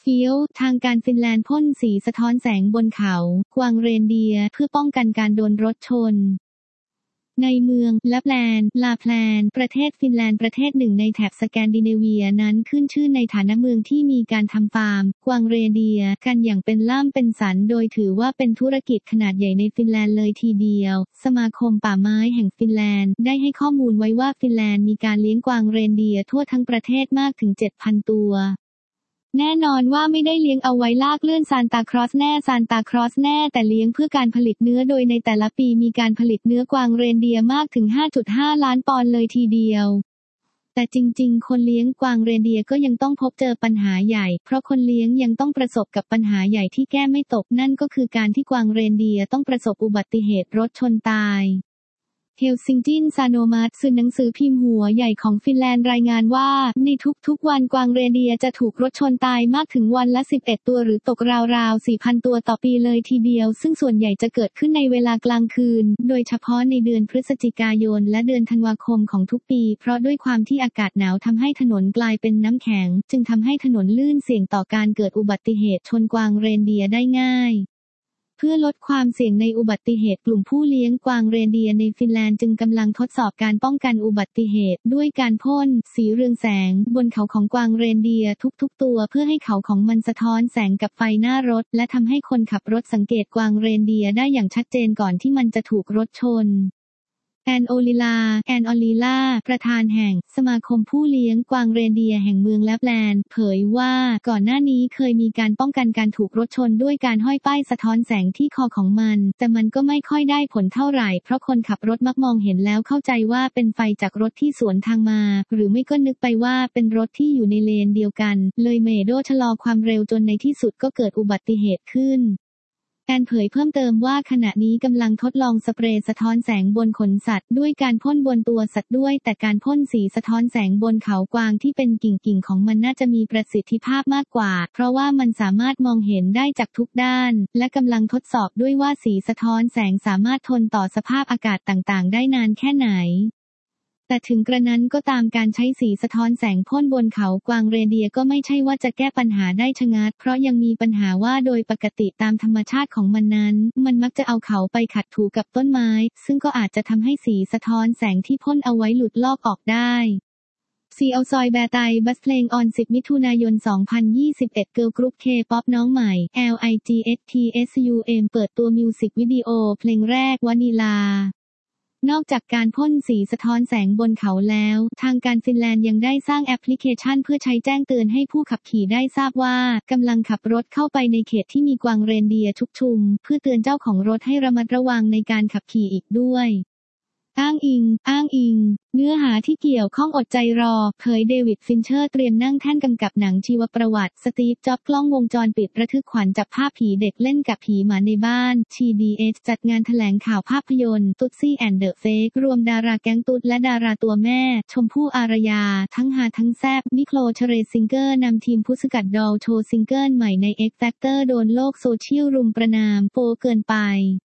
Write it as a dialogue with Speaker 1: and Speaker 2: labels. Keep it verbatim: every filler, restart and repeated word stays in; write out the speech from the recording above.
Speaker 1: ฟิลทางการฟินแลนด์พ่นสีสะท้อนแสงบนเขากวางเรนเดียร์เพื่อป้องกันการโดนรถชนในเมืองแลปแลนด์ลาแพลนประเทศฟินแลนด์ประเทศหนึ่งในแถบสแกนดิเนเวียนั้นขึ้นชื่อในฐานะเมืองที่มีการทำฟาร์มกวางเรนเดียร์กันอย่างเป็นล่ามเป็นสันโดยถือว่าเป็นธุรกิจขนาดใหญ่ในฟินแลนด์เลยทีเดียวสมาคมป่าไม้แห่งฟินแลนด์ได้ให้ข้อมูลไว้ว่าฟินแลนด์มีการเลี้ยงกวางเรนเดียร์ทั่วทั้งประเทศมากถึง เจ็ดพัน ตัวแน่นอนว่าไม่ได้เลี้ยงเอาไว้ลากเลื่อนซานตาคลอสแน่ซานตาคลอสแน่แต่เลี้ยงเพื่อการผลิตเนื้อโดยในแต่ละปีมีการผลิตเนื้อกวางเรนเดียร์มากถึง ห้าจุดห้า ล้านปอนด์เลยทีเดียวแต่จริงๆคนเลี้ยงกวางเรนเดียร์ก็ยังต้องพบเจอปัญหาใหญ่เพราะคนเลี้ยงยังต้องประสบกับปัญหาใหญ่ที่แก้ไม่ตกนั่นก็คือการที่กวางเรนเดียร์ต้องประสบอุบัติเหตุรถชนตายเฮลซิงกินซาโนมัตสื่อหนังสือพิมพ์หัวใหญ่ของฟินแลนด์รายงานว่าในทุกๆวันกวางเรนเดียร์จะถูกรถชนตายมากถึงวันละสิบเอ็ดตัวหรือตกราวๆ สี่พัน ตัวต่อปีเลยทีเดียวซึ่งส่วนใหญ่จะเกิดขึ้นในเวลากลางคืนโดยเฉพาะในเดือนพฤศจิกายนและเดือนธันวาคมของทุกปีเพราะด้วยความที่อากาศหนาวทำให้ถนนกลายเป็นน้ำแข็งจึงทำให้ถนนลื่นเสี่ยงต่อการเกิดอุบัติเหตุชนกวางเรนเดียร์ได้ง่ายเพื่อลดความเสี่ยงในอุบัติเหตุกลุ่มผู้เลี้ยงกวางเรนเดียร์ในฟินแลนด์จึงกำลังทดสอบการป้องกันอุบัติเหตุด้วยการพ่นสีเรืองแสงบนเขาของกวางเรนเดียร์ทุกๆตัวเพื่อให้เขาของมันสะท้อนแสงกับไฟหน้ารถและทำให้คนขับรถสังเกตกวางเรนเดียร์ได้อย่างชัดเจนก่อนที่มันจะถูกรถชนแอนโอลิลาแอนออลิลาประธานแห่งสมาคมผู้เลี้ยงกวางเรนเดียร์แห่งเมืองแลปแลนด์เผยว่าก่อนหน้านี้เคยมีการป้องกันการถูกรถชนด้วยการห้อยป้ายสะท้อนแสงที่คอของมันแต่มันก็ไม่ค่อยได้ผลเท่าไหร่เพราะคนขับรถมักมองเห็นแล้วเข้าใจว่าเป็นไฟจากรถที่สวนทางมาหรือไม่ก็นึกไปว่าเป็นรถที่อยู่ในเลนเดียวกันเลยเมโดชะลอความเร็วจนในที่สุดก็เกิดอุบัติเหตุขึ้นแอนเผยเพิ่มเติมว่าขณะนี้กำลังทดลองสเปรย์สะท้อนแสงบนขนสัตว์ด้วยการพ่นบนตัวสัตว์ด้วยแต่การพ่นสีสะท้อนแสงบนเขากวางที่เป็นกิ่งๆของมันน่าจะมีประสิทธิภาพมากกว่าเพราะว่ามันสามารถมองเห็นได้จากทุกด้านและกำลังทดสอบด้วยว่าสีสะท้อนแสงสามารถทนต่อสภาพอากาศต่างๆได้นานแค่ไหนแต่ถึงกระนั้นก็ตามการใช้สีสะท้อนแสงพ่นบนเขากวางเรนเดียร์ก็ไม่ใช่ว่าจะแก้ปัญหาได้ชะงัดเพราะยังมีปัญหาว่าโดยปกติตามธรรมชาติของมันนั้นมันมักจะเอาเขาไปขัดถูกับต้นไม้ซึ่งก็อาจจะทำให้สีสะท้อนแสงที่พ่นเอาไว้หลุดลอกออกได้ซีเอาซอยแบร์ไตบัสเพลงออนสิบมิถุนายนสองพันยี่สิบเอ็ดเกิร์ลกรุ๊ปเคป๊อปน้องใหม่ แอล ไอ จี เอส ที เอส ยู เอ็ม เปิดตัวมิวสิกวิดีโอเพลงแรกวานิลานอกจากการพ่นสีสะท้อนแสงบนเขาแล้วทางการฟินแลนด์ยังได้สร้างแอปพลิเคชันเพื่อใช้แจ้งเตือนให้ผู้ขับขี่ได้ทราบว่ากำลังขับรถเข้าไปในเขตที่มีกวางเรนเดียร์ชุกชุมเพื่อเตือนเจ้าของรถให้ระมัดระวังในการขับขี่อีกด้วยอ้างอิงอ้างอิงเนื้อหาที่เกี่ยวข้องอดใจรอเผยเดวิดฟินเชอร์เตรียมนั่งแท่นกำกับหนังชีวประวัติสตีฟจ็อบส์กล้องวงจรปิดระทึกขวัญจับภาพผีเด็กเล่นกับผีหมาในบ้าน ที ดี เอช จัดงานแถลงข่าวภาพยนตร์ตุ๊ดซี่แอนด์เดอะเฟครวมดาราแก๊งตุ๊ดและดาราตัวแม่ชมพู่อารยาทั้งฮาทั้งแซบนิโคลเชเรซิงเกอร์นำทีมผู้สกัดดอลโชว์ซิงเกิลใหม่ใน X Factor โดนโลกโซเชียลรุมประณามโปเกินไป